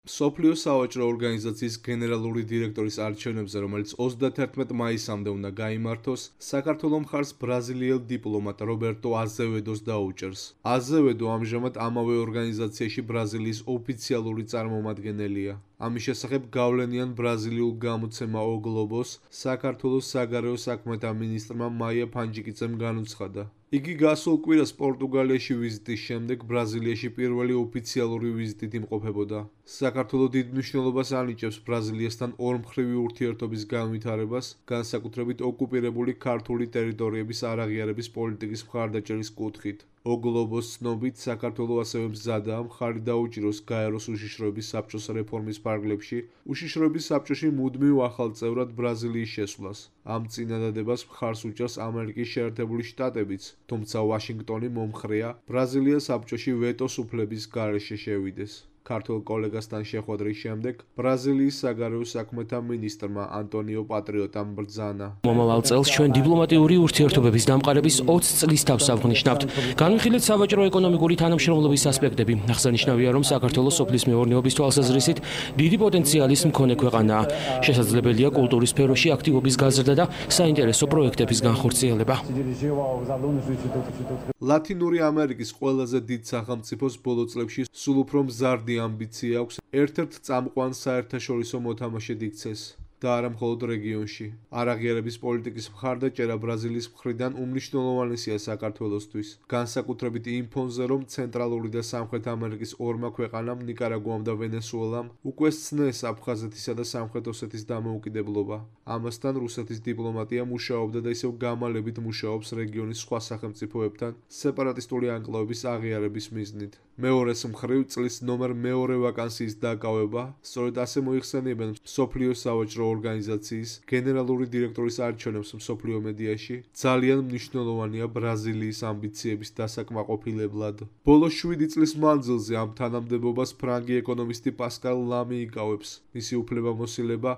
მსოფლიო სავაჭრო ორგანიზაციის გენერალური დირექტორის არჩევნებზე, რომელიც 31 მაისამდე უნდა გაიმართოს, საქართველოს მხარს ბრაზილიელ დიპლომატ რობერტო აზევედოს დაუჭერს. აზევედო ამჟამად ამავე ორგანიზაციაში ბრაზილიის ოფიციალური წარმომადგენელია. ამის შესახებ გავლენიან ბრაზილიულ გამოცემა O Globo-ს საქართველოს საგარეო საქმეთა მინისტრმა მაია ფანჯიკიძემ განუცხადა. იგი გასულ კვირას პორტუგალიაში ვიზიტის შემდეგ ბრაზილიაში პირველი ოფიციალური ვიზიტით იმყოფებოდა. საქართველოს დიდ მნიშვნელობას ანიჭებს ბრაზილიასთან ორმხრივი ურთიერთობის განვითარებას, განსაკუთრებით ოკუპირებული ქართული ტერიტორიების არაღიარების პოლიტიკის მხარდაჭერის კუთხით. O Globo-ს ცნობით, საქართველოს ასევე მზადაა მხარი დაუჭიროს გაეროს უშიშროების საბჭოს რეფორმის ფარგლებში, უშიშროების საბჭოში მუდმივ ახალ წევრად ბრაზილიის შესვლას. ამ წინადადებას მხარს უჭერს ამერიკის შეერთებული შტატებიც, თუმცა ვაშინგტონი მომხრეა ბრაზილია საბჭოში ვეტოს უფლების გარეშე შევიდეს. ქართულ კოლეგასთან შეხვედრის შემდეგ ბრაზილიის საგარეო საქმეთა მინისტრმა ანტონიო პატრიოტამ ბრძანა. მომავალ წელს ჩვენ დიპლომატიური ურთიერთობების დამყარების 20 წლის თავს ავღნიშნავთ. განვიხილეთ სავაჭრო-ეკონომიკური თანამშრომლობის ასპექტები. აღსანიშნავია, რომ საქართველოს სოფლის მეურნეობის თვალსაზრისით დიდი პოტენციალის მქონე ქვეყანაა. შესაძლებელია კულტურის სფეროში აქტივობის გაზრდა და საინტერესო პროექტების განხორციელება. ლათინური ამერიკის ყველაზე დიდ სახელმწიფოს ბოლო წლებში სულ უფრო მზარდი ამბიცია აქვს ერთ-ერთ წამყვან საერთაშორისო მოთამაშედ იქცეს და არა მხოლოდ რეგიონში. არაღიარების პოლიტიკის მხარდაჭერა ბრაზილიის მხრიდან უმნიშვნელოვანესია საქართველოსთვის, განსაკუთრებით იმ ფონზე, რომ ცენტრალური და სამხრეთ ამერიკის ორმა ქვეყანამ, ნიკარაგუამ და ვენესუელამ, უკვე სცნეს აფხაზეთისა და სამხრეთ ოსეთის დამოუკიდებლობა. ამასთან რუსეთის დიპლომატია მუშაობდა და ისევ გამალებით მუშაობს რეგიონის სხვა სახელმწიფოებთან სეპარატისტული ანკლავების აღიარების მიზნით. მეორეს მხრივ წლის ნომერ მეორე ვაკანსიის დაკავება სწორედ ასე მოიხსენიებენ მსოფლიო სავაჭრო ორგანიზაციის გენერალური დირექტორის არჩევნებს მსოფლიო მედიაში, ძალიან მნიშვნელოვანია ბრაზილიის ამბიციების დასაკმაყოფილებლად. ბოლო 7 წლის მანძილზე ამ თანამდებობას ფრანგი ეკონომისტი პასკალ ლამი იკავებს. მისი უფლებამოსილება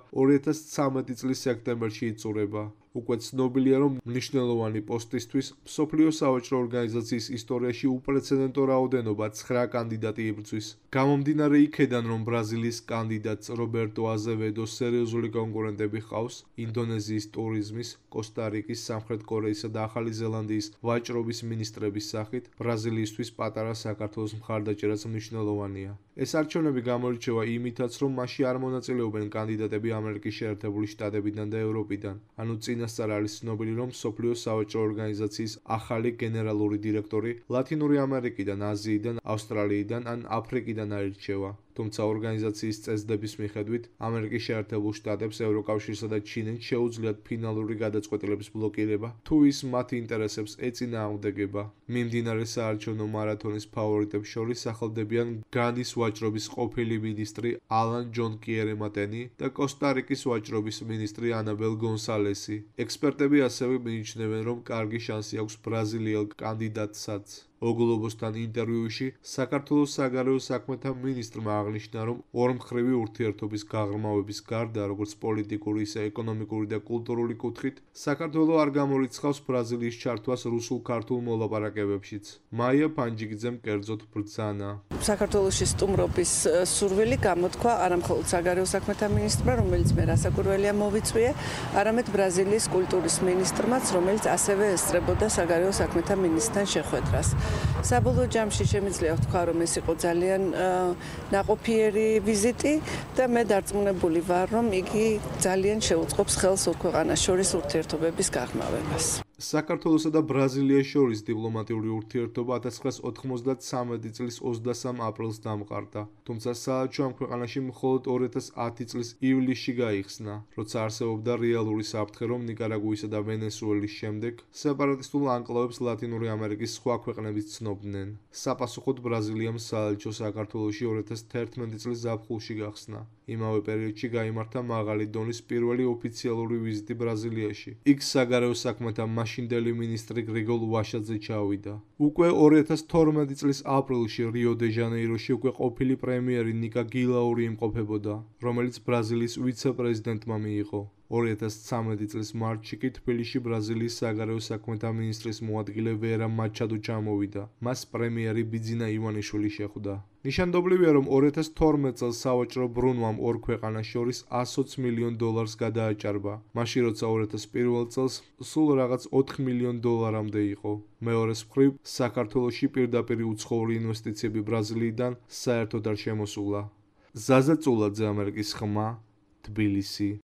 2013 წლის სექტემბერში იწურება. უკვე ცნობილია, რომ მნიშვნელოვანი პოსტისთვის მსოფლიო სავაჭრო ორგანიზაციის ისტორიაში უპრეცედენტო რაოდენობა 9 კანდიდატი იბრძვის. გამომდინარე იქედან, რომ ბრაზილიის კანდიდატს რობერტო აზევედოს სერიოზული კონკურენტები ჰყავს ინდონეზიის ტურიზმის, კოსტა-რიკის, სამხრეთ კორეისა და ახალი ზელანდიის ვაჭრობის მინისტრების სახით, ბრაზილიისთვის პატარა საქართველოს მხარდაჭერაც მნიშვნელოვანია. ეს არჩევნები გამოირჩევა იმითაც, რომ მასში არ მონაწილეობენ კანდიდატები ამერიკის შეერთებული შტატებიდან და ევროპიდან, ანუ წინასწარ არის ცნობილი, რომ მსოფლიო სავაჭრო ორგანიზაციის ახალი გენერალური დირექტორი ლათინური ამერიკიდან, აზიიდან, ავსტრალიიდან ან აფრიკიდან აირჩევა. თუმცა ორგანიზაციის წესდების მიხედვით ამერიკის შეერთებულ შტატებს, ევროკავშირსა და ჩინეთს შეუძლიათ ფინალური გადაწყვეტილების ბლოკირება, თუ ის მათ ინტერესებს ეწინააღმდეგება. მიმდინარე საარჩევნო მარათონის ფავორიტებს შორის სახელდებიან განის ვაჭრობის ყოფილი მინისტრი ალან ჯონ კიერემატენი და კოსტა-რიკის ვაჭრობის მინისტრი ანაბელ გონსალესი. ექსპერტები ასევე მიიჩნევენ, რომ კარგი შანსი აქვს ბრაზილიელ კანდიდატსაც. O Globo-სთან ინტერვიუში საქართველოს საგარეო საქმეთა მინისტრმა აღნიშნა, რომ ორმხრივი ურთიერთობის გაღრმავების გარდა, როგორც პოლიტიკური, ისე ეკონომიკური და კულტურული კუთხით, საქართველოს არ გამორიცხავს ბრაზილიის ჩართვას რუსულ-ქართულ მოლაპარაკებებშიც. მაია ფანჯიკიძემ კერძოდ ბრძანა. საქართველოში სტუმრობის სურვილი გამოთქვა არამხოლოდ საგარეო საქმეთა მინისტრმა, რომელიც მე რასაკვირველია მოვიწვიე, არამედ ბრაზილიის კულტურის მინისტრმაც, რომელიც ასევე ესწრებოდა საგარეო საქმეთა მინისტრთან შეხვედრას. საბოლოო ჯამში შემიძლია ვთქვა, რომ ეს იყო ძალიან ნაყოფიერი ვიზიტი და მე დარწმუნებული ვარ, რომ იგი ძალიან შეუწყობს ხელს ორ ქვეყანას შორის ურთიერთობების გაღრმავებას. საქართველოსა და ბრაზილიას შორის დიპლომატიური ურთიერთობა 1993 წლის 23 აპრილს დამყარდა, თუმცა საელჩო ამ ქვეყანაში მხოლოდ 2010 წლის ივლისში გაიხსნა, როცა არსებობდა რეალური საფრთხე, რომ ნიკარაგუისა და ვენესუელის შემდეგ სეპარატისტულ ანკლავებს ლათინური ამერიკის სხვა ქვეყნებიც ცნობდნენ. საპასუხოდ ბრაზილიამ საელჩო საქართველოში 2011 წლის ზაფხულში გახსნა. იმავე პერიოდში გაიმართა მაღალი დონის პირველი ოფიციალური ვიზიტი ბრაზილიაში. იქ საგარეო საქმეთა მაშინდელი მინისტრი გრიგოლ ვაშაძე ჩავიდა. უკვე 2012 წლის აპრილში რიო-დე-ჟანეიროში უკვე ყოფილი პრემიერი ნიკა გილაური იმყოფებოდა, რომელიც ბრაზილიის ვიცე-პრეზიდენტმა მიიღო. 2013 წლის მარტში კი თბილისში ბრაზილიის საგარეო საქმეთა მინისტრის მოადგილე ვერა მაჩადო ჩამოვიდა. მას პრემიერი ბიძინა ივანიშვილი შეხვდა. ნიშანდობლივია, რომ 2012 წელს სავაჭრო ბრუნვამ ორ ქვეყანას შორის $120 მილიონ გადააჭარბა. მაშინ როცა 2001 წელს სულ რაღაც $4 მილიონ იყო. მეორეს მხრივ, საქართველოში პირდაპირ უცხოური ინვესტიციები ბრაზილიიდან საერთოდ არ შემოსულა. ზაზა წულაძე, ამერიკის ხმა, თბილისი.